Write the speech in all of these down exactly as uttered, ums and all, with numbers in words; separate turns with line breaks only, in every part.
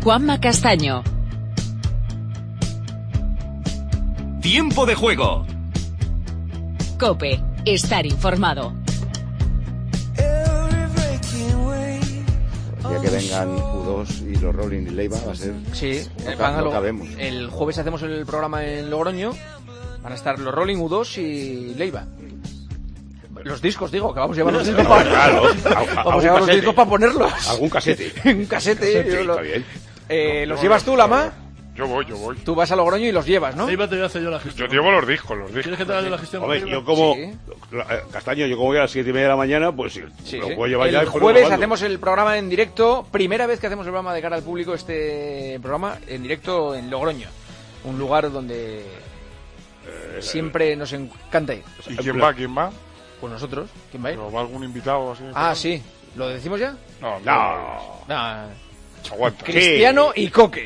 Juanma Castaño.
Tiempo de juego.
COPE. Estar informado.
Ya que vengan U dos y los Rolling y Leiva va a ser...
Sí,
no,
van a
no
lo,
cabemos.
El jueves hacemos el programa en Logroño. Van a estar los Rolling, U dos y Leiva. Los discos, digo, que vamos a llevar los discos para...
Claro,
vamos a llevar los discos para ponerlos.
Algún casete.
Un casete.
Sí,
lo...
está bien.
Eh, ¿Los llevas tú, Lama?
Yo voy, yo voy.
Tú vas a Logroño y los llevas, ¿no?
Leiva te voy a hacer yo la gestión.
Yo llevo los discos, los discos.
¿Quieres que te haga yo la gestión?
Hombre, yo como...
Sí.
Castaño, yo como voy a las siete y media de la mañana, pues sí,
Sí,
lo
sí.
puedo llevar
el
ya. y ponerlo
jueves
grabando.
hacemos el programa en directo. Primera vez que hacemos el programa de cara al público, este programa en directo en Logroño. Un lugar donde eh, siempre nos encanta ir.
¿Y quién va? ¿Quién va?
Pues nosotros. ¿Quién va a ir?
¿Pero va algún invitado así?
Ah, sí. ¿Lo decimos ya?
No,
No.
No.
Aguanta.
Cristiano y Coque.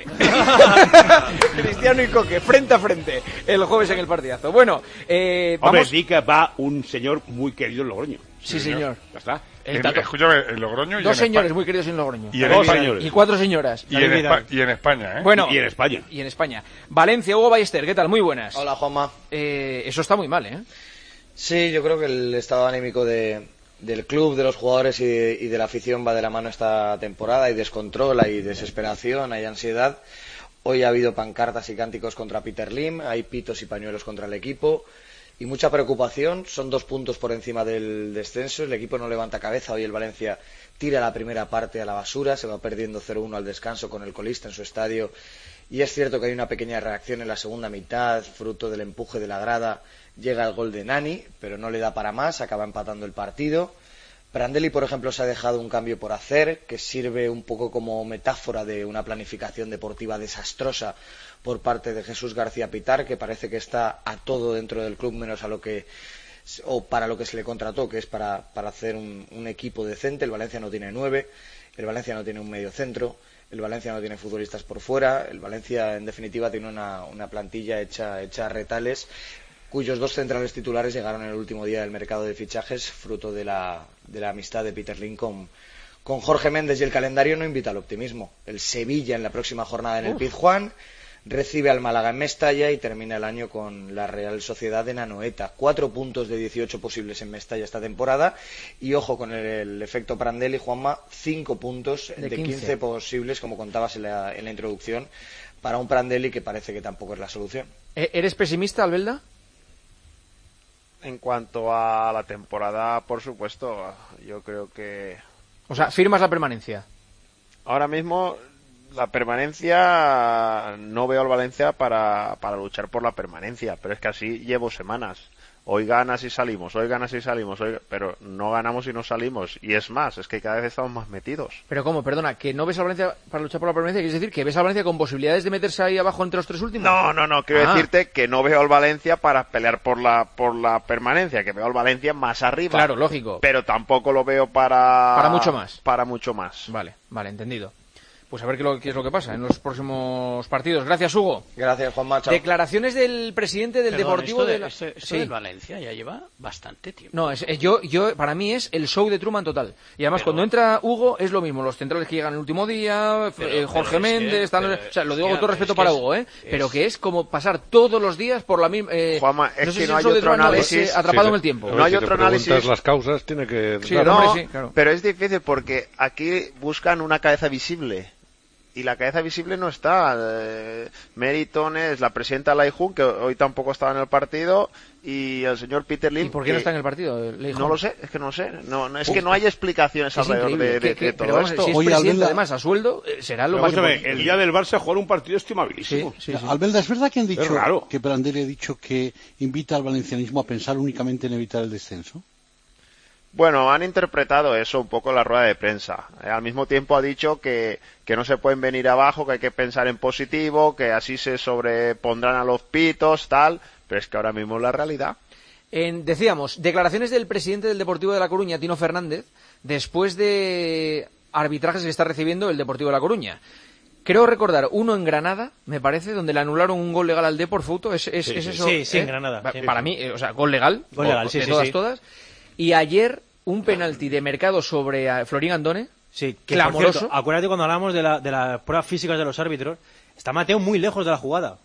Cristiano y Coque, frente a frente, el jueves en el partidazo. Bueno, eh,
Hombre,
vamos...
sí que va un señor muy querido en Logroño.
Sí, señor.
Ya está.
El
En-
tato-
escúchame, en Logroño y
Dos
en
señores
Espa-
muy queridos en Logroño.
Y en
Dos
España.
señores.
Y cuatro señoras.
Y en, Espa- y en España, ¿eh?
Bueno,
Y en España.
y en España. Valencia, Hugo Ballester, ¿qué tal? Muy buenas.
Hola, Juanma.
Eh, eso está muy mal, ¿eh?
Sí, yo creo que el estado anímico de, del club, de los jugadores y de, y de la afición va de la mano esta temporada. Hay descontrol, hay desesperación, hay ansiedad. Hoy ha habido pancartas y cánticos contra Peter Lim, hay pitos y pañuelos contra el equipo y mucha preocupación. Son dos puntos por encima del descenso, el equipo no levanta cabeza. Hoy el Valencia tira la primera parte a la basura, se va perdiendo cero uno al descanso con el colista en su estadio. Y es cierto que hay una pequeña reacción en la segunda mitad, fruto del empuje de la grada. Llega el gol de Nani, pero no le da para más, acaba empatando el partido. Prandelli, por ejemplo, se ha dejado un cambio por hacer, que sirve un poco como metáfora de una planificación deportiva desastrosa por parte de Jesús García Pitar, que parece que está a todo dentro del club menos a lo que o para lo que se le contrató, que es para, para hacer un, un equipo decente. El Valencia no tiene nueve, el Valencia no tiene un medio centro, el Valencia no tiene futbolistas por fuera, el Valencia, en definitiva, tiene una, una plantilla hecha, hecha a retales, cuyos dos centrales titulares llegaron en el último día del mercado de fichajes, fruto de la, de la amistad de Peter Lim con, con Jorge Méndez, y el calendario no invita al optimismo. El Sevilla en la próxima jornada en el Pizjuán, recibe al Málaga en Mestalla y termina el año con la Real Sociedad en Anoeta. Cuatro puntos de dieciocho posibles en Mestalla esta temporada y ojo con el, el efecto Prandelli, Juanma, cinco puntos de, de quince posibles, como contabas en la, en la introducción, para un Prandelli que parece que tampoco es la solución.
¿Eres pesimista, Albelda?
En cuanto a la temporada, por supuesto, yo creo que...
O sea, ¿firmas la permanencia?
Ahora mismo, la permanencia, no veo al Valencia para, para luchar por la permanencia, pero es que así llevo semanas. Hoy ganas y salimos, hoy ganas y salimos, hoy... pero no ganamos y no salimos. Y es más, es que cada vez estamos más metidos.
Pero ¿cómo? Perdona, ¿que no ves al Valencia para luchar por la permanencia? ¿Quieres decir que ves al Valencia con posibilidades de meterse ahí abajo entre los tres últimos?
No, no, no, quiero
Ah.
decirte que no veo al Valencia para pelear por la por la permanencia, que veo al Valencia más arriba.
Claro, lógico.
Pero tampoco lo veo para...
Para mucho más.
Para mucho más.
Vale, vale, entendido. Pues a ver qué, lo, qué es lo que pasa en los próximos partidos. Gracias, Hugo.
Gracias, Juanma. Chao.
Declaraciones del presidente del
Perdón,
Deportivo
esto de,
de la...
esto, esto
Sí.
del Valencia ya lleva bastante tiempo.
No, es, eh, yo, yo, para mí es el show de Truman total. Y además,
Pero-
cuando entra Hugo, es lo mismo. Los centrales que llegan el último día,
Pero-
eh, Jorge
pero es
Méndez,
que-
están,
pero-
o sea, lo digo
es
con todo
que-
respeto
es
para
que
Hugo, ¿eh?
es-
Pero que es como pasar todos los días por la misma... Eh,
Juanma, es
no sé
que
si
no
el
hay
show de
otro
Truman no, es,
análisis.
eh, atrapado
Sí,
en el tiempo.
No hay
si
otro
te preguntas
análisis.
las causas, tiene que...
Sí,
No,
hombre, sí, claro.
pero es difícil porque aquí buscan una cabeza visible. Y la cabeza visible no está. Eh, Meriton es la presidenta Laijun, que hoy tampoco estaba en el partido, y el señor Peter Lim.
¿Y por qué
que
no está en el partido? Leijón?
No lo sé, es que no sé. No, no, es que no hay explicaciones
Es
alrededor
increíble.
de, de-
Que- que-
de
pero
todo
vamos,
esto.
si es
Oye,
presidente,
Albelda-
además, a sueldo, eh, será lo
Pero
más
vamos a ver,
importante.
el día del Barça jugar un partido estimabilísimo.
Sí, sí, sí.
Albelda, ¿es verdad que han dicho
Es raro.
que Prandelli ha dicho que invita al valencianismo a pensar únicamente en evitar el descenso?
Bueno, han interpretado eso un poco en la rueda de prensa. Eh, al mismo tiempo ha dicho que, que no se pueden venir abajo, que hay que pensar en positivo, que así se sobrepondrán a los pitos, tal, pero es que ahora mismo es la realidad.
En, decíamos, declaraciones del presidente del Deportivo de La Coruña, Tino Fernández, después de arbitrajes que está recibiendo el Deportivo de La Coruña. Creo recordar uno en Granada, me parece, donde le anularon un gol legal al Depor Fouto. ¿Es, es,
Sí,
es
sí.
eso?
Sí, sí,
¿eh?
en Granada,
Pa-
sí,
Para
sí.
mí, eh, o sea, gol legal.
Gol legal,
o-
sí,
de
sí,
todas,
sí.
todas. Y ayer, un penalti de Mercado sobre a Florín Andone,
Sí, que
clamoroso.
por cierto, acuérdate cuando hablamos de, la, de las pruebas físicas de los árbitros, está Mateu muy lejos de la jugada.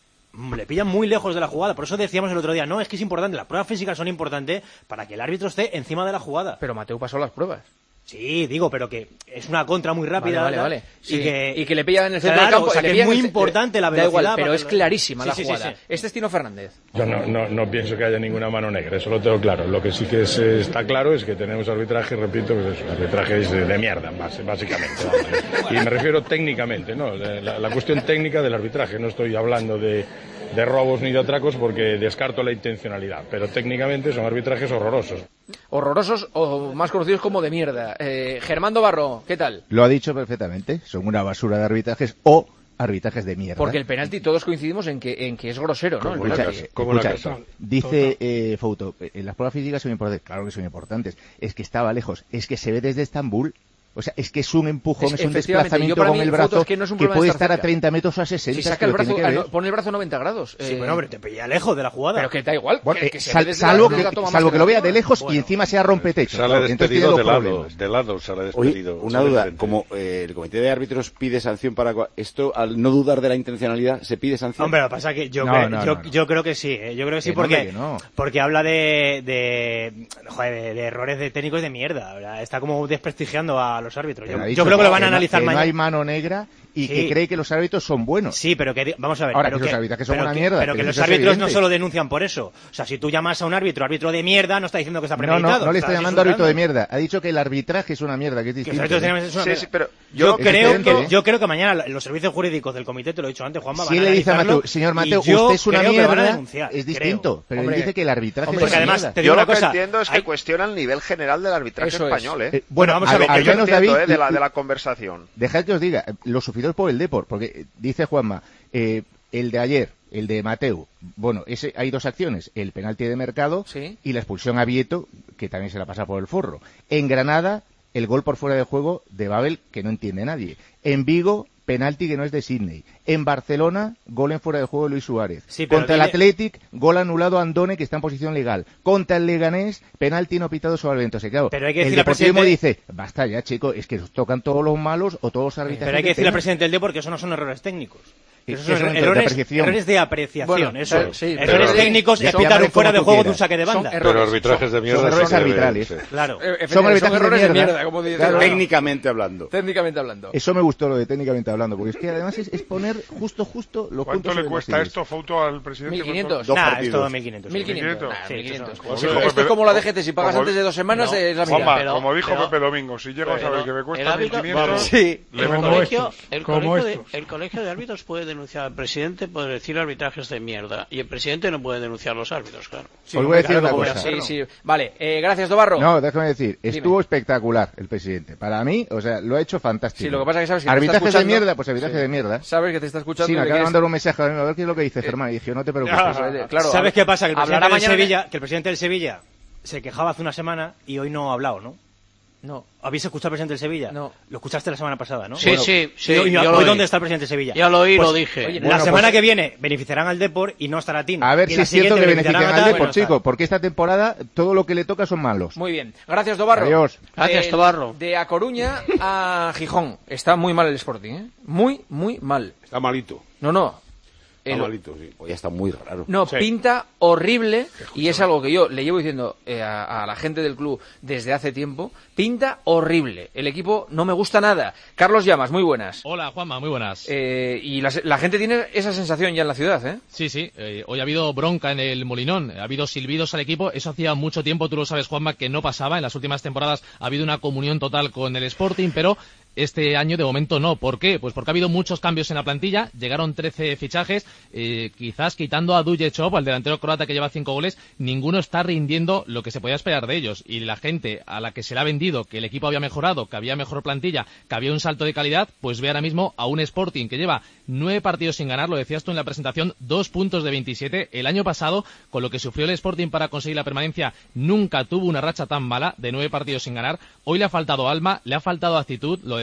Le pillan muy lejos de la jugada. Por eso decíamos el otro día, no, es que es importante, las pruebas físicas son importantes para que el árbitro esté encima de la jugada.
Pero Mateu pasó las pruebas.
Sí, digo, pero que es una contra muy rápida.
Vale, vale, vale.
Y,
Sí,
que,
y que le pillan en el centro
claro,
del campo.
O sea,
le
que
pillan
es muy
en el-
importante la
Da
velocidad.
igual, pero
para
es
que-
clarísima
Sí,
la
sí, sí,
jugada.
sí.
Este es Tino Fernández.
Yo no, no, no pienso que haya ninguna mano negra, eso lo tengo claro. Lo que sí que es, eh, está claro es que tenemos arbitraje, repito, pues eso, arbitraje es de, de mierda, base- básicamente. Vamos. Y me refiero técnicamente, ¿no? La, la cuestión técnica del arbitraje, no estoy hablando de, de robos ni de atracos porque descarto la intencionalidad, pero técnicamente son arbitrajes horrorosos.
Horrorosos o más conocidos como de mierda. Eh, Germán Barro, ¿qué tal?
Lo ha dicho perfectamente. Son una basura de arbitrajes o arbitrajes de mierda.
Porque el penalti todos coincidimos en que en que es grosero, ¿no? El
Escucha,
penalti.
eh, escucha, dice eh, Fouto, eh, las pruebas físicas son importantes. Claro que son importantes. Es que estaba lejos. Es que se ve desde Estambul. O sea, es que es un empujón,
Es-
es, un
efectivamente,
desplazamiento
yo para
con
mí,
el
Fouto,
brazo
es que no es un
que
problema de
puede
estar
estar a
cerca.
treinta metros o a sesenta.
Si saca
que
el
lo tiene
brazo,
que
ah,
ver.
no, pone el brazo noventa grados.
Sí,
Eh,
bueno, hombre, te pilla lejos de la jugada.
Pero que da igual.
Bueno,
que,
eh,
que se
sal-
ve desde
salvo
la- desde
que,
la toma
salvo
más
que lo vea de
cercana.
lejos y
Bueno.
encima sea rompetecho.
Sale
Claro, entonces tiene
despedido
dos
de lado,
problemas.
de lado sale
Oye,
despedido.
una
sale
duda,
frente.
como eh, el comité de árbitros pide sanción para cua- esto, al no dudar de la intencionalidad, ¿se pide sanción?
Hombre, lo que pasa es que yo,
No,
creo,
no,
yo,
no, no.
yo creo que sí, ¿eh? yo creo que sí
Que no,
porque,
hombre, que no.
porque habla de, de, joder, de, de errores de técnicos de mierda, ¿verdad? Está como desprestigiando a los árbitros. Yo,
Pero ha
yo
dicho
creo que lo van a
no-
analizar
que
mañana.
no hay mano negra y
Sí.
que cree que los árbitros son buenos.
Sí, pero que, vamos a ver.
Ahora,
pero
que los arbitrajes son
pero
una
que-
mierda,
Pero
que
que
eso
los
es
árbitros no
evidente.
solo denuncian por eso. O sea, si tú llamas a un árbitro árbitro de mierda, no está diciendo que está
No,
premeditado.
no, no le está
estás
llamando árbitro de
insultando.
mierda. Ha dicho que el arbitraje es una mierda, que es
Que los
distinto.
árbitros
¿eh?
tienen- es una
Sí,
mierda.
sí, pero
Yo
yo,
Es
creo
diferente,
que
¿eh?
yo creo que mañana los servicios jurídicos del comité, te lo he dicho antes, Juanma, van
Si
a
le dice a
analizarlo
Mateo, señor
y
Mateo,
yo
usted es una
creo que lo van a
mierda,
denunciar,
es
creo.
distinto. Pero
Hombre,
él dice que el arbitraje
hombre,
es
que
una
además
mierda.
te digo
yo
una
lo que
cosa,
entiendo es que
hay-
cuestiona el nivel general del arbitraje
Eso es.
español, ¿eh?
Eh, bueno,
vamos a
al-
ver,
al
que yo
menos,
entiendo,
David,
¿eh? de, la,
y-
de la conversación.
Dejad que os diga, eh, lo sufridos por el Depor, porque eh, dice Juanma, eh, el de ayer, el de Mateu, bueno, ese hay dos acciones, el penalti de Mercado
Sí.
y la expulsión a Vieto, que también se la pasa por el forro. En Granada, el gol por fuera de juego de Babel, que no entiende nadie. En Vigo, penalti que no es de Sydney. En Barcelona, gol en fuera de juego de Luis Suárez.
Sí, pero
Contra
dile-
el Athletic, gol anulado a Andone, que está en posición legal. Contra el Leganés, penalti no pitado sobre el Bento. Se claro,
Pero hay que
el
decirle al
Deportivo
presidente-
dice, basta ya, chico, es que os tocan todos los malos o todos los arbitrajes.
Pero hay que
de
decirle al
pena".
presidente del Depor que eso no son errores técnicos.
¿Qué-
Esos
qué
son
son de
errores,
apreciación?
errores de apreciación,
Bueno,
eso.
sí, sí,
errores
pero-
técnicos es
ya
pitar un
llamarle
fuera
como
de
tú
juego de un
quieras.
saque de
Son
banda.
errores.
Pero arbitrajes de mierda.
Son errores
sí,
arbitrales.
sí.
Claro.
Eh, efectivamente,
Son arbitrajes
son
de
errores de
mierda.
mierda, como dice.
Claro.
Técnicamente hablando.
Técnicamente hablando.
Eso me gustó lo de técnicamente hablando, porque es que además es, es poner justo, justo los
¿Cuánto
puntos
le
sobre
cuesta
las sillas.
esto, Fouto, al presidente?
mil quinientos.
Dos
Nah,
partidos.
es todo mil quinientos.
mil quinientos.
mil quinientos.
Nah,
Sí,
mil quinientos.
eso
Como dijo
Esto es
Pepe-
como la D G T, si pagas
como-
antes de dos semanas,
No.
es la
Juanma,
mitad.
Pero-
como dijo
pero-
Pepe Domingo, si llego a saber que me
el
cuesta
árbitro-
mil quinientos,
Sí.
le
El
meto
colegio,
dos.
el,
como
colegio de,
estos.
el colegio de árbitros puede denunciar al presidente por decir arbitrajes de mierda y el presidente no puede denunciar a los árbitros, claro.
Os voy a decir una
claro,
cosa.
Sí, sí. Vale, eh, gracias, Dobarro.
No, déjame decir,
Dime.
estuvo espectacular el presidente. Para mí, o sea, lo ha hecho fantástico.
Sí, lo que pasa es que sabes que te está
arbitrajes de
escuchando.
mierda, pues arbitraje
Sí.
de mierda.
Sabes que te está escuchando.
Sí,
y
me
le
acaba de
quieres-
mandar un mensaje a mí, a ver qué es lo que dice Germán. Y dije, no te preocupes.
Eh, claro,
¿Sabes qué pasa? Que el
hablará
presidente, del
mañana de-
Sevilla, que el presidente del Sevilla se quejaba hace una semana y hoy no ha hablado, ¿no?
No.
¿Habéis escuchado al presidente del Sevilla?
No.
Lo escuchaste la semana pasada, ¿no?
Sí,
Bueno,
sí, sí,
¿Y hoy,
yo
hoy
lo oí.
dónde está el presidente de Sevilla?
Ya lo oí,
Pues,
lo dije.
oye,
Bueno,
la semana
pues-
que viene beneficiarán al Depor y no estará Tino.
A ver
Y
si
la
es cierto
siguiente
que benefician
beneficiarán
al
a tal,
Depor,
bueno, está.
chico, porque esta temporada todo lo que le toca son malos.
Muy bien. Gracias, Dobarro.
Adiós.
Gracias,
De-
Tobarro.
De A Coruña a Gijón. Está muy mal el Sporting, ¿eh? Muy, muy mal.
Está malito.
No, no.
Está
El-
malito, sí.
Hoy está muy raro.
No,
Sí.
pinta horrible y es algo que yo le llevo diciendo eh, a, a la gente del club desde hace tiempo. Pinta horrible. El equipo no me gusta nada. Carlos Llamas, muy buenas.
Hola, Juanma, muy buenas.
Eh, y la, la gente tiene esa sensación ya en la ciudad, ¿eh?
Sí, sí, eh, hoy ha habido bronca en el Molinón, ha habido silbidos al equipo, eso hacía mucho tiempo, tú lo sabes, Juanma, que no pasaba, en las últimas temporadas ha habido una comunión total con el Sporting, pero este año de momento no. ¿Por qué? Pues porque ha habido muchos cambios en la plantilla, llegaron trece fichajes, eh, quizás quitando a Duječov, al delantero croata que lleva cinco goles, ninguno está rindiendo lo que se podía esperar de ellos, y la gente a la que se le ha vendido que el equipo había mejorado, que había mejor plantilla, que había un salto de calidad, pues ve ahora mismo a un Sporting que lleva nueve partidos sin ganar, lo decías tú en la presentación, dos puntos de veintisiete. El año pasado, con lo que sufrió el Sporting para conseguir la permanencia, nunca tuvo una racha tan mala de nueve partidos sin ganar. Hoy le ha faltado alma, le ha faltado actitud, lo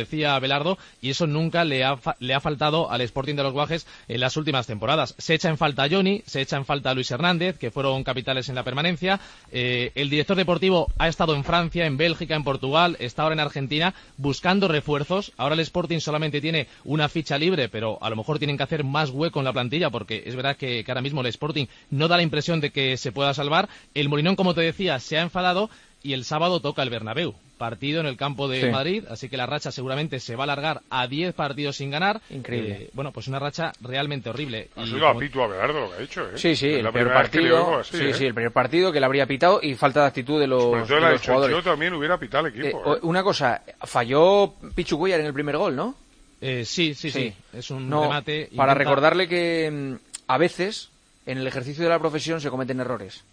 decía Belardo, y eso nunca le ha, fa- le ha faltado al Sporting de los Guajes en las últimas temporadas. Se echa en falta a Johnny, se echa en falta a Luis Hernández, que fueron capitales en la permanencia. Eh, el director deportivo ha estado en Francia, en Bélgica, en Portugal, está ahora en Argentina buscando refuerzos. Ahora el Sporting solamente tiene una ficha libre, pero a lo mejor tienen que hacer más hueco en la plantilla, porque es verdad que, que ahora mismo el Sporting no da la impresión de que se pueda salvar. El Molinón, como te decía, se ha enfadado y el sábado toca el Bernabéu, partido en el campo de
Sí.
Madrid, así que la racha seguramente se va a alargar a diez partidos sin ganar.
Increíble.
Eh, bueno, pues una racha realmente horrible.
Ha
Y
sido a
como-
Pito a Belardo lo que ha hecho, ¿eh?
Sí, sí,
Es
el
la
primer
primera vez que le oigo
partido,
así,
sí,
¿eh?
sí, el primer partido que le habría pitado y falta de actitud de los,
Por eso
de
le ha
los
dicho,
jugadores.
yo también hubiera pitado al equipo.
Eh,
¿eh?
o- una cosa, falló Pichu Cuellar en el primer gol, ¿no?
Eh, sí, sí, sí, Es un
No,
remate.
Para
intenta-
recordarle que mm, a veces en el ejercicio de la profesión se cometen errores.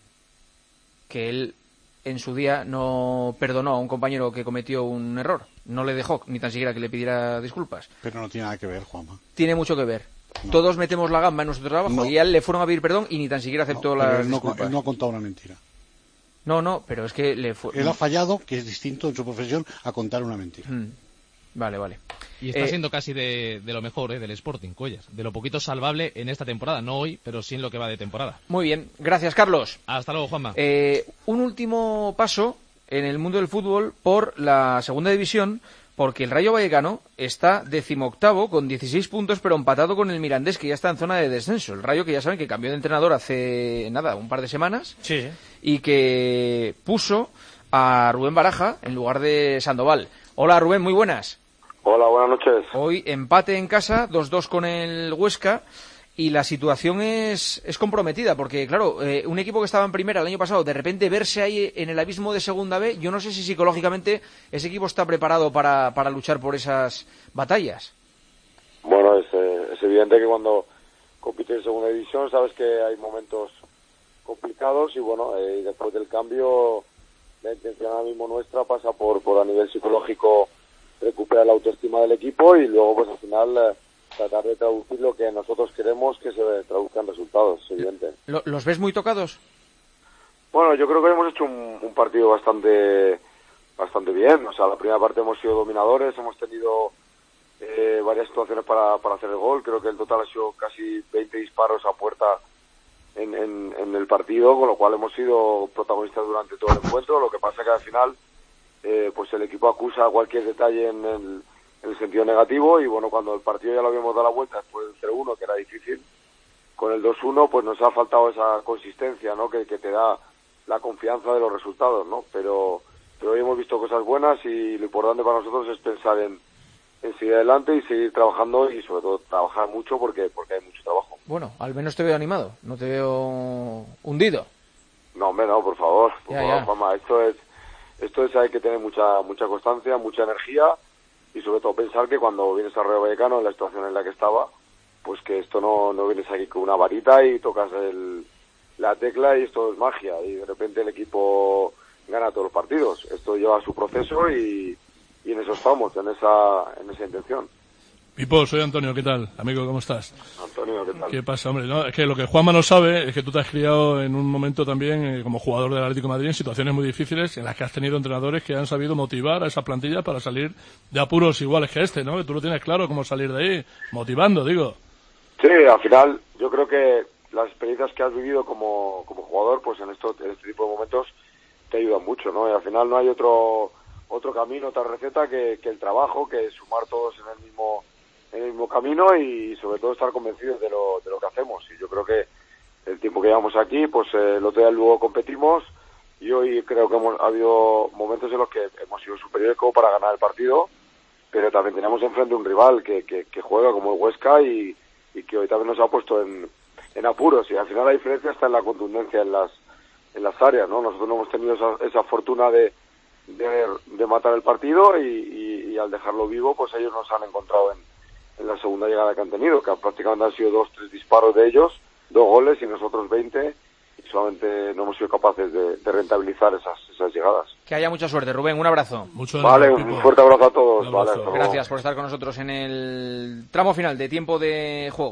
Que él en su día no perdonó a un compañero que cometió un error. No le dejó ni tan siquiera que le pidiera disculpas.
Pero no tiene nada que ver, Juanma.
Tiene mucho que ver. Todos metemos la gamba en nuestro trabajo
No.
y a él le fueron a pedir perdón y ni tan siquiera aceptó
Pero
las
él no,
disculpas.
él no ha contado una mentira.
No, no, pero es que le fue...
Él ha fallado, que es distinto en su profesión, a contar una mentira.
Mm. Vale, vale.
Y está
Eh,
siendo casi de, de lo mejor, ¿eh? Del Sporting, Cuellar. De lo poquito salvable en esta temporada. No hoy, pero sí en lo que va de temporada.
Muy bien, gracias Carlos.
Hasta luego, Juanma.
Eh, un último paso en el mundo del fútbol por la segunda división, porque el Rayo Vallecano está decimoctavo con dieciséis puntos, pero empatado con el Mirandés, que ya está en zona de descenso. El Rayo, que ya saben que cambió de entrenador hace nada, un par de semanas,
Sí.
y que puso a Rubén Baraja en lugar de Sandoval. Hola Rubén, muy buenas.
Hola, buenas noches.
Hoy empate en casa, dos dos con el Huesca, y la situación es, es comprometida, porque claro, eh, un equipo que estaba en primera el año pasado, de repente verse ahí en el abismo de segunda B, yo no sé si psicológicamente ese equipo está preparado para, para luchar por esas batallas.
Bueno, es, eh, es evidente que cuando compites en segunda división sabes que hay momentos complicados y bueno, eh, después del cambio la intención ahora mismo nuestra pasa por, por a nivel psicológico recuperar la autoestima del equipo y luego pues al final eh, tratar de traducir lo que nosotros queremos que se traduzcan resultados, es evidente.
¿Lo- ¿Los ves muy tocados?
Bueno, yo creo que hemos hecho un, un partido bastante bastante bien. O sea, la primera parte hemos sido dominadores, hemos tenido eh, varias situaciones para, para hacer el gol. Creo que el total ha sido casi veinte disparos a puerta en, en, en el partido, con lo cual hemos sido protagonistas durante todo el encuentro. Lo que pasa que al final eh, pues el equipo acusa cualquier detalle en el, en el sentido negativo y bueno, cuando el partido ya lo habíamos dado la vuelta después del cero uno, que era difícil, con el dos uno pues nos ha faltado esa consistencia, ¿no? Que, que te da la confianza de los resultados, ¿no? Pero, pero hoy hemos visto cosas buenas y lo importante para nosotros es pensar en, en seguir adelante y seguir trabajando y sobre todo trabajar mucho porque, porque hay mucho trabajo.
Bueno, al menos te veo animado, no te veo hundido.
No, hombre, no, por favor, por
Ya,
favor,
ya.
Juanma, esto es, esto es, hay que tener mucha, mucha constancia, mucha energía y sobre todo pensar que cuando vienes a Rayo Vallecano en la situación en la que estaba, pues que esto no, no vienes aquí con una varita y tocas el, la tecla y esto es magia y de repente el equipo gana todos los partidos. Esto lleva su proceso y, y en eso estamos, en esa, en esa intención.
Pipo, soy Antonio, ¿qué tal? Amigo, ¿cómo estás?
Antonio, ¿qué tal?
¿Qué pasa, hombre? No, es que lo que Juanma no sabe es que tú te has criado en un momento también eh, como jugador del Atlético de Madrid en situaciones muy difíciles en las que has tenido entrenadores que han sabido motivar a esa plantilla para salir de apuros iguales que este, ¿no? Que tú lo tienes claro cómo salir de ahí, motivando, digo.
Sí, al final yo creo que las experiencias que has vivido como, como jugador, pues en, esto, en este tipo de momentos te ayudan mucho, ¿no? Y al final no hay otro otro camino, otra receta que, que el trabajo, que sumar todos en el mismo en el mismo camino y sobre todo estar convencidos de lo, de lo que hacemos. Y yo creo que el tiempo que llevamos aquí, pues eh, el otro día luego competimos y hoy creo que hemos ha habido momentos en los que hemos sido superiores como para ganar el partido, pero también tenemos enfrente un rival que, que, que juega como el Huesca y, y que hoy también nos ha puesto en, en apuros y al final la diferencia está en la contundencia en las en las áreas, ¿no? Nosotros no hemos tenido esa, esa fortuna de, de, de matar el partido y, y, y al dejarlo vivo, pues ellos nos han encontrado en en la segunda llegada que han tenido, que prácticamente han sido dos, tres disparos de ellos, dos goles y nosotros veinte, y solamente no hemos sido capaces de, de rentabilizar esas, esas llegadas.
Que haya mucha suerte, Rubén, un abrazo.
Mucho
Vale, un fuerte abrazo a todos.
Un
Vale,
abrazo.
hasta luego.
Gracias por estar con nosotros en el tramo final de tiempo de juego.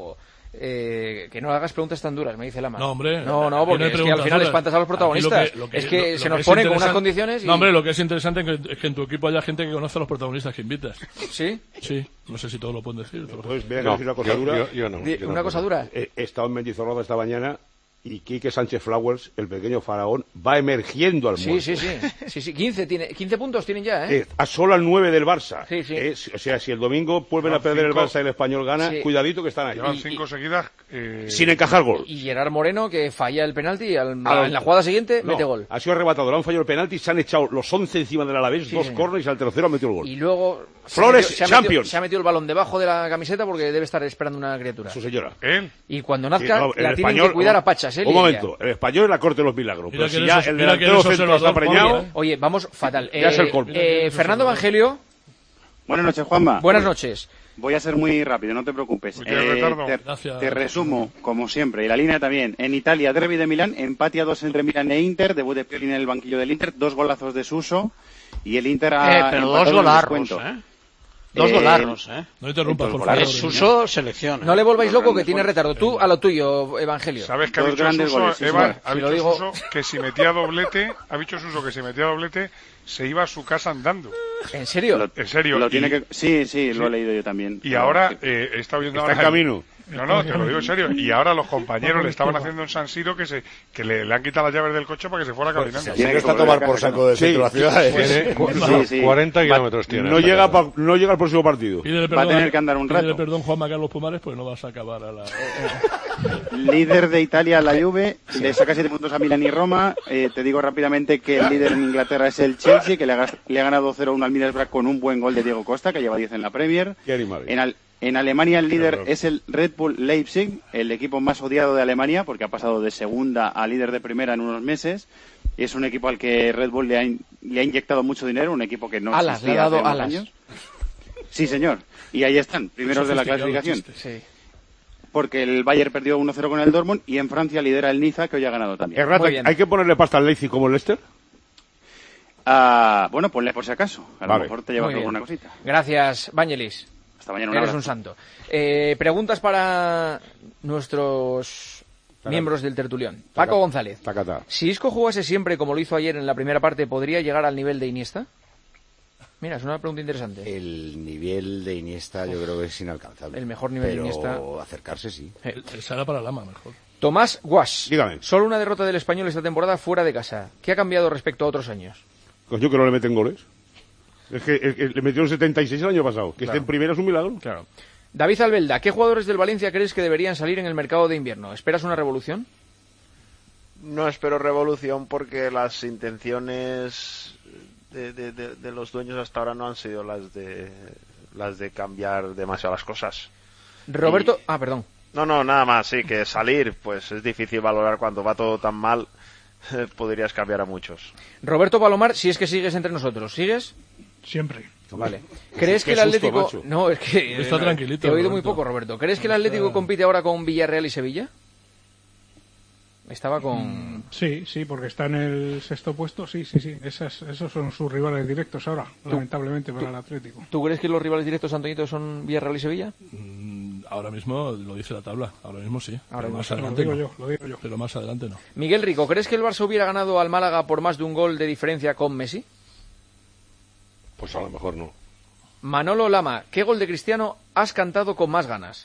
Eh, que no hagas preguntas tan duras, me dice Lama.
No, hombre.
No, no, porque
no
es que al final espantas a los protagonistas. Lo que, lo que, es que lo, se lo nos que pone con unas condiciones y...
No, hombre, lo que es interesante es que, es que en tu equipo haya gente que conoce a los protagonistas que invitas.
¿Sí?
Sí, no sé si todos lo pueden decir.
Pues, voy a
no,
decir una cosa
yo,
dura.
Yo, yo no, yo
¿Una
no
cosa dura?
He, he estado en Mendizorroza esta mañana y Quique Sánchez Flowers, el pequeño faraón, va emergiendo al mundo.
Sí, sí, sí. sí, sí. quince, tiene, quince puntos tienen ya, ¿eh?
eh a solo al nueve del Barça.
Sí, sí.
Eh, o sea, si el domingo vuelven a perder
cinco,
el Barça y el Español gana,
sí.
cuidadito que están ahí.
Llevan
Y,
cinco seguidas. Eh...
sin encajar gol.
Y Gerard Moreno, que falla el penalti, y al,
Al,
en la jugada siguiente
no,
mete gol.
Ha sido arrebatado, le han fallado el penalti, se han echado los once encima del Alavés,
Sí,
dos
señor.
corners y al tercero ha metido el gol.
Y luego...
Flores,
se ha metido, se ha
Champions.
metido, se ha metido el balón debajo de la camiseta porque debe estar esperando una criatura.
Su señora.
¿Él?
Y cuando nazca,
Sí, no,
la
el
tienen
español,
que cuidar
un,
a pachas, ¿eh?
Un momento, el español es la corte de los milagros.
Mira
Pero si
que
ya
eres-
el
mira que
delantero
eres
centro está
observador,
preñado...
Poli, ¿eh?
Oye, vamos fatal.
Ya
Eh,
es el colmo.
eh, Fernando Evangelio.
Buenas noches, Juanma.
Buenas noches.
Voy a ser muy rápido, no te preocupes.
Mucho retardo.
te,
Gracias.
te resumo, como siempre, y la línea también. En Italia, derbi de Milán, empate a dos entre Milán e Inter, debut de Pioli en el banquillo del Inter, dos golazos de Suso, y el Inter ha
Eh, pero
empatado
dos
en el
golarros,
descuento.
¿eh? Dos
Eh,
golarros, ¿eh?
No interrumpas, por
Dos
favor.
Es Suso selección.
No le volváis loco que
grandes
tiene
goles.
retardo. Tú a lo tuyo, Evangelio.
¿Sabes que ha
Dos
dicho
grandes
Suso,
goles, sí,
Eva,
señor.
ha
Si
dicho
lo digo-
Suso que si metía doblete, ha dicho Suso que si metía doblete se iba a su casa andando.
¿En serio?
Lo-
En serio.
Lo
y,
tiene que... Sí, sí, lo
Sí.
he leído yo también.
y ahora eh, he estado viendo
Está
ahora
en camino.
No, no, te lo digo en serio. Y ahora los compañeros le estaban haciendo en San Siro que se que le, le han quitado las llaves del coche para que se fuera caminando.
Tiene que estar a tomar por saco del
Sí,
centro de la ciudad. ¿eh?
Tiene
Sí, sí.
cuarenta kilómetros tiene.
No llega, pa- no llega al próximo partido.
Pídele
Va a
perdón,
tener que andar un
pídele
rato.
perdón, Juanma Carlos Pumares, pues no vas a acabar a la...
Líder de Italia, la Juve, le saca siete puntos a Milán y Roma. Eh, te digo rápidamente que el líder en Inglaterra es el Chelsea, que le ha, le ha ganado cero uno al Middlesbrough con un buen gol de Diego Costa, que lleva diez en la Premier.
Qué animal.
En, Al- en Alemania el líder
horror.
es el Red Bull Leipzig, el equipo más odiado de Alemania, porque ha pasado de segunda a líder de primera en unos meses. Es un equipo al que Red Bull le ha, in- le ha inyectado mucho dinero, un equipo que no
Alas, le ha
existía
dado
hace unos
alas.
años. Sí, señor. Y ahí están, primeros de la
Sofisticado
clasificación.
chiste.
Sí.
Porque el Bayern perdió uno cero con el Dortmund y en Francia lidera el Niza, que hoy ha ganado también.
Errata,
Muy bien.
¿hay que ponerle pasta al Leipzig como el Leicester?
Ah, bueno, ponle por si acaso. A lo
Vale.
mejor te llevas
Muy bien.
alguna cosita.
Gracias, Vangelis.
Hasta mañana. Un
Eres
abrazo.
un santo. Eh, preguntas para nuestros
Taca.
miembros del tertulión.
Taca.
Paco González.
Tacata.
Si Isco jugase siempre como lo hizo ayer en la primera parte, ¿podría llegar al nivel de Iniesta? Mira, es una pregunta interesante.
El nivel de Iniesta yo creo que es inalcanzable.
El mejor nivel de
pero
Iniesta.
acercarse sí.
Eh,
Esa era para Lama, mejor.
Tomás Guas.
Dígame.
Solo una derrota del Español esta temporada fuera de casa. ¿Qué ha cambiado respecto a otros años?
Coño, que no le meten goles. Es que, es que le metieron setenta y seis el año pasado. Que
Claro.
esté en primera es un milagro.
Claro. David Albelda, ¿qué jugadores del Valencia crees que deberían salir en el mercado de invierno? ¿Esperas una revolución?
No espero revolución porque las intenciones de, de- de- de los dueños hasta ahora no han sido las de las de cambiar demasiado las cosas.
Roberto...
Y-
Ah, perdón.
No, no, nada más, sí, que salir, pues es difícil valorar cuando va todo tan mal, podrías cambiar a muchos.
Roberto Palomar, si es que sigues entre nosotros. ¿Sigues?
Siempre.
Vale. ¿Crees
Qué
que el
susto,
Atlético...
macho.
No, es que...
Está
eh,
tranquilito,
Te he oído muy
Roberto.
poco, Roberto. ¿Crees que el Atlético compite ahora con Villarreal y Sevilla? Estaba con...
Sí, sí, porque está en el sexto puesto, sí, sí, sí. Esas, esos son sus rivales directos ahora, lamentablemente para el Atlético.
¿Tú crees que los rivales directos, Antoñito, son Villarreal y Sevilla?
Mm, ahora mismo lo dice la tabla. Ahora mismo sí.
Ahora
pero
mismo
más
sí.
adelante
Lo digo
no.
yo, lo digo yo.
Pero más adelante no.
Miguel Rico, ¿crees que el Barça hubiera ganado al Málaga por más de un gol de diferencia con Messi?
Pues a lo mejor no.
Manolo Lama, ¿qué gol de Cristiano has cantado con más ganas?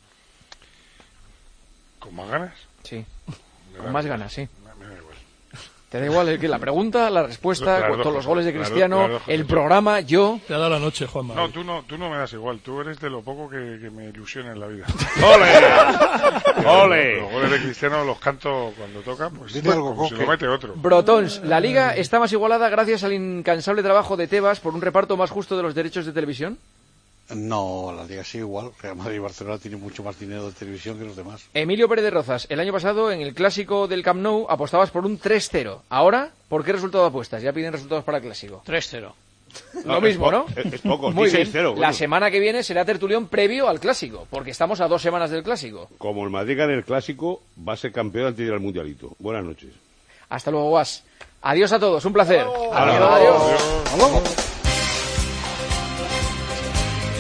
¿Con más ganas?
Sí,
Me
con
da
más
igual.
ganas, sí.
Me da igual.
Te da igual el que la pregunta, la respuesta,
Las
con
dos
todos los
cosas,
goles de
las dos-
Cristiano,
las dos cosas.
el programa, yo...
Te ha dado la noche, Juanma.
No, tú no, tú no me das igual. Tú eres de lo poco que, que me ilusiona en la vida.
¡Ole! ¡Ole!
Los goles de Cristiano los canto cuando toca, pues
Dile algo,
como si
Coque.
lo mete otro.
Brotons, la liga está más igualada gracias al incansable trabajo de Tebas por un reparto más justo de los derechos de televisión.
No, la liga sigue igual. Real Madrid y Barcelona tienen mucho más dinero de televisión que los demás.
Emilio Pérez de Rozas, el año pasado en el clásico del Camp Nou apostabas por un tres cero. Ahora, ¿por qué resultado apuestas? Ya piden resultados para el clásico.
tres cero.
Lo mismo, ¿no?
Es, es poco,
Muy bien.
seis cero.
La
bueno.
semana que viene será tertulión previo al clásico, porque estamos a dos semanas del clásico.
Como el Madrid gane el clásico, va a ser campeón antes de ir al mundialito. Buenas noches.
Hasta luego, Guas. Adiós a todos, un placer.
Adiós.
Adiós.
Adiós.
Hasta luego.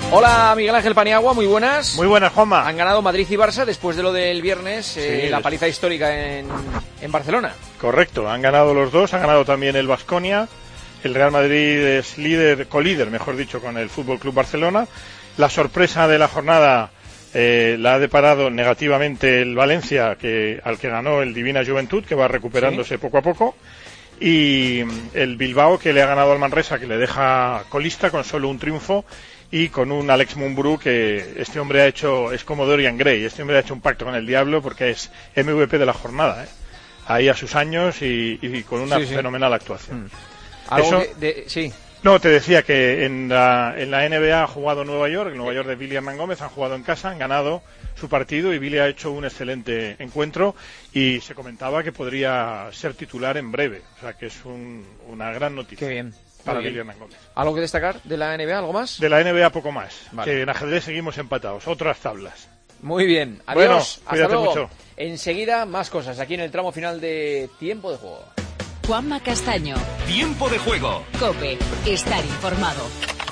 Hola, Miguel Ángel Paniagua, muy buenas.
Muy buenas, Juanma.
Han ganado Madrid y Barça después de lo del viernes, eh,
Sí,
la
des-
paliza histórica en, en Barcelona.
Correcto, han ganado los dos, ha ganado también el Baskonia. El Real Madrid es líder, colíder, mejor dicho, con el Fútbol Club Barcelona. La sorpresa de la jornada eh, la ha deparado negativamente el Valencia, que al que ganó el Divina Juventud, que va recuperándose poco a poco. Y el Bilbao, que le ha ganado al Manresa, que le deja colista con solo un triunfo. Y con un Alex Mumbrú que este hombre ha hecho, es como Dorian Gray, este hombre ha hecho un pacto con el diablo porque es M V P de la jornada, ¿eh? Ahí a sus años y, y con una
Sí, sí.
fenomenal actuación.
Mm. Algo
Eso-
que- de- sí.
No, te decía que en la, en la N B A ha jugado Nueva York, el Nueva York de Billy Hernán Gómez, han jugado en casa, han ganado su partido y Billy ha hecho un excelente encuentro y se comentaba que podría ser titular en breve, o sea que es un- una gran noticia.
Qué bien.
Para
Muy bien.
Billy Hernán Gómez.
¿Algo que destacar de la N B A? ¿Algo más?
De la N B A poco más,
Vale.
que en ajedrez seguimos empatados, otras tablas.
Muy bien. Adiós.
Bueno,
Hasta
cuídate
luego.
mucho.
Enseguida, más cosas aquí en el tramo final de Tiempo de Juego.
Juanma Castaño.
Tiempo de juego.
Cope. Estar informado.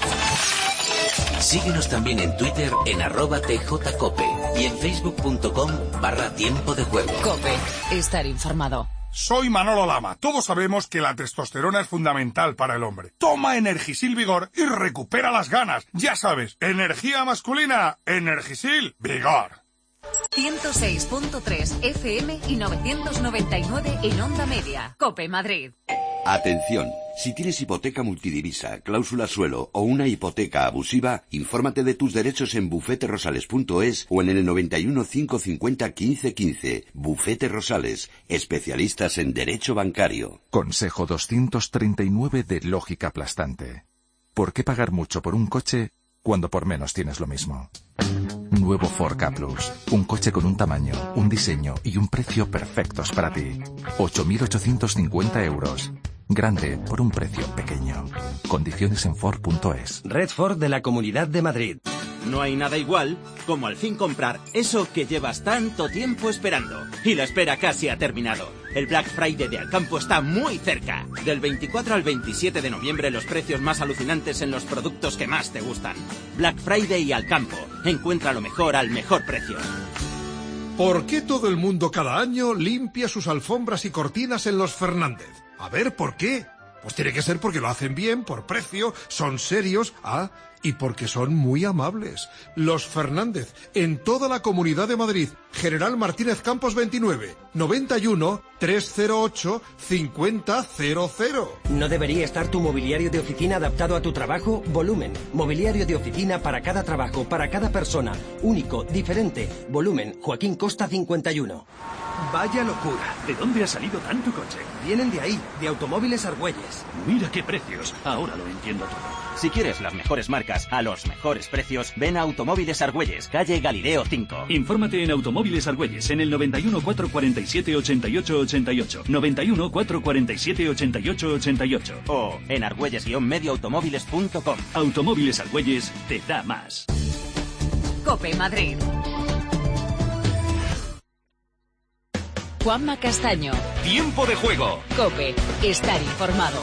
Síguenos también en Twitter en arroba tjcope y en facebook.com barra tiempo de juego.
Cope. Estar informado.
Soy Manolo Lama. Todos sabemos que la testosterona es fundamental para el hombre. Toma Energisil Vigor y recupera las ganas. Ya sabes, energía masculina, Energisil Vigor.
ciento seis punto tres F M y novecientos noventa y nueve en Onda Media. Cope Madrid.
Atención, si tienes hipoteca multidivisa, cláusula suelo o una hipoteca abusiva, infórmate de tus derechos en bufete rosales punto es o en el noventa y uno, cinco cincuenta, quince quince. Bufete Rosales, especialistas en derecho bancario.
Consejo doscientos treinta y nueve de Lógica Aplastante. ¿Por qué pagar mucho por un coche cuando por menos tienes lo mismo? Nuevo Ford Ka Plus. Un coche con un tamaño, un diseño y un precio perfectos para ti. ocho mil ochocientos cincuenta euros. Grande por un precio pequeño. Condiciones en Ford punto es.
Red Ford de la Comunidad de Madrid.
No hay nada igual como al fin comprar eso que llevas tanto tiempo esperando. Y la espera casi ha terminado. El Black Friday de Alcampo está muy cerca. Del veinticuatro al veintisiete de noviembre los precios más alucinantes en los productos que más te gustan. Black Friday y Alcampo. Encuentra lo mejor al mejor precio.
¿Por qué todo el mundo cada año limpia sus alfombras y cortinas en los Fernández? A ver, ¿por qué? Pues tiene que ser porque lo hacen bien, por precio, son serios, ah, y porque son muy amables. Los Fernández, en toda la Comunidad de Madrid. General Martínez Campos veintinueve, noventa y uno, trescientos ocho, cincuenta cero cero.
¿No debería estar tu mobiliario de oficina adaptado a tu trabajo? Volumen. Mobiliario de oficina para cada trabajo, para cada persona. Único, diferente. Volumen. Joaquín Costa cincuenta y uno.
Vaya locura. ¿De dónde ha salido tanto coche?
Vienen de ahí, de Automóviles Argüelles.
Mira qué precios. Ahora lo entiendo todo.
Si quieres las mejores marcas a los mejores precios, ven a Automóviles Argüelles, calle Galileo cinco.
Infórmate en Automóviles Argüelles en el noventa y uno, cuatrocientos cuarenta y siete, ochenta y ocho ochenta y ocho. noventa y uno, cuatrocientos cuarenta y siete, ochenta y ocho ochenta y ocho.
O en argüelles guion medio automóviles punto com.
Automóviles Argüelles te da más.
Cope Madrid.
Juanma Castaño.
Tiempo de juego.
Cope. Estar informado.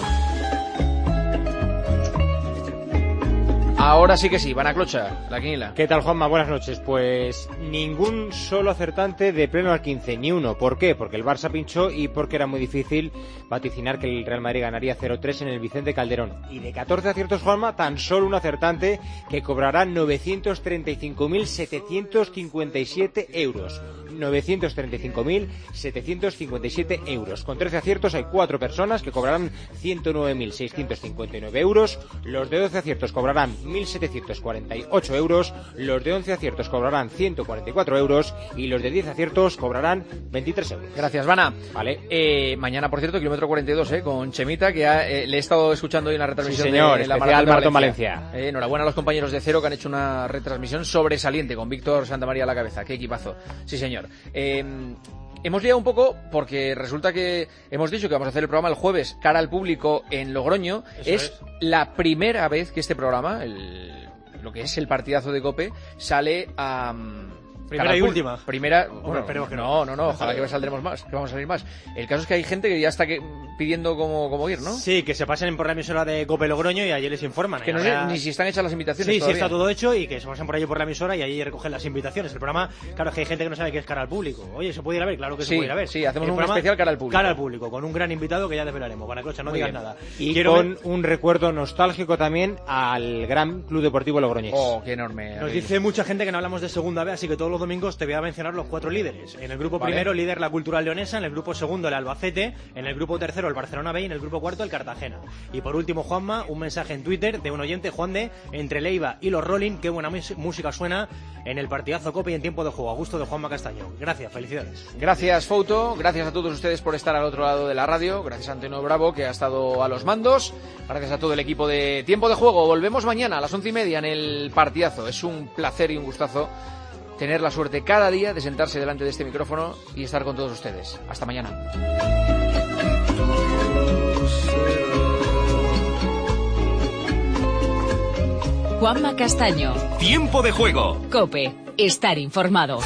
Ahora sí que sí, van a clocha, la quiniela.
¿Qué tal, Juanma? Buenas noches. Pues ningún solo acertante de pleno al quince, ni uno. ¿Por qué? Porque el Barça pinchó y porque era muy difícil vaticinar que el Real Madrid ganaría cero tres en el Vicente Calderón. Y de catorce aciertos, Juanma, tan solo un acertante que cobrará novecientos treinta y cinco mil setecientos cincuenta y siete euros. novecientos treinta y cinco mil setecientos cincuenta y siete euros. Con trece aciertos hay cuatro personas que cobrarán ciento nueve mil seiscientos cincuenta y nueve euros. Los de doce aciertos cobrarán mil setecientos cuarenta y ocho euros. Los de once aciertos cobrarán ciento cuarenta y cuatro euros. Y los de diez aciertos cobrarán veintitrés euros.
Gracias, Vana.
Vale.
Eh, mañana, por cierto, kilómetro cuarenta y dos, eh, con Chemita, que ha, eh, le he estado escuchando hoy en la retransmisión
Sí, señor,
de la
especial
Maratón de
Maratón
Valencia.
Valencia.
Eh, enhorabuena a los compañeros de Cero que han hecho una retransmisión sobresaliente con Víctor Santamaría a la cabeza. Qué equipazo. Sí, señor. Eh, Hemos liado un poco porque resulta que hemos dicho que vamos a hacer el programa el jueves cara al público en Logroño. Es,
es
la primera vez que este programa, el, lo que es el partidazo de COPE, sale a,
Primera
Canal
y
Pul-
última.
Primera,
Hombre,
bueno,
esperemos que
no,
no.
no, no, ojalá que saldremos más, que vamos a salir más. El caso es que hay gente que ya está que, pidiendo cómo, cómo ir, ¿no?
Sí, que se pasen por la emisora de Cope Logroño y allí les informan.
Que
Y
no sé
habrá-
ni si están hechas las invitaciones
Sí, sí,
todavía.
está todo hecho y que se pasen por allí por la emisora y allí recogen las invitaciones. El programa, claro, es que hay gente que no sabe qué es cara al público. Oye, ¿se puede ir a ver? Claro que
Sí,
se puede ir a ver.
sí, hacemos
El
un
programa
especial cara al público.
Cara al público, con un gran invitado que ya desvelaremos. Banacocha, no
Muy
digas
bien.
nada.
Y
Quiero
con
ver-
un recuerdo nostálgico también al Gran Club Deportivo Logroñés.
Oh, qué enorme.
Nos dice mucha gente que no hablamos de segunda B, así que todos los domingos te voy a mencionar los cuatro líderes. En el grupo
Vale.
primero, líder la Cultural Leonesa, en el grupo segundo, el Albacete, en el grupo tercero, el Barcelona B y en el grupo cuarto, el Cartagena. Y por último, Juanma, un mensaje en Twitter de un oyente, Juan de, entre Leiva y los Rolling, qué buena mus- música suena en el partidazo Cope y en tiempo de juego. A gusto de Juanma Castaño. Gracias, felicidades.
Gracias, Fouto. Gracias a todos ustedes por estar al otro lado de la radio. Gracias a Antonio Bravo, que ha estado a los mandos. Gracias a todo el equipo de Tiempo de Juego. Volvemos mañana a las once y media en el partidazo. Es un placer y un gustazo tener la suerte cada día de sentarse delante de este micrófono y estar con todos ustedes. Hasta mañana.
Juanma Castaño.
Tiempo de juego.
Cope. Estar informado.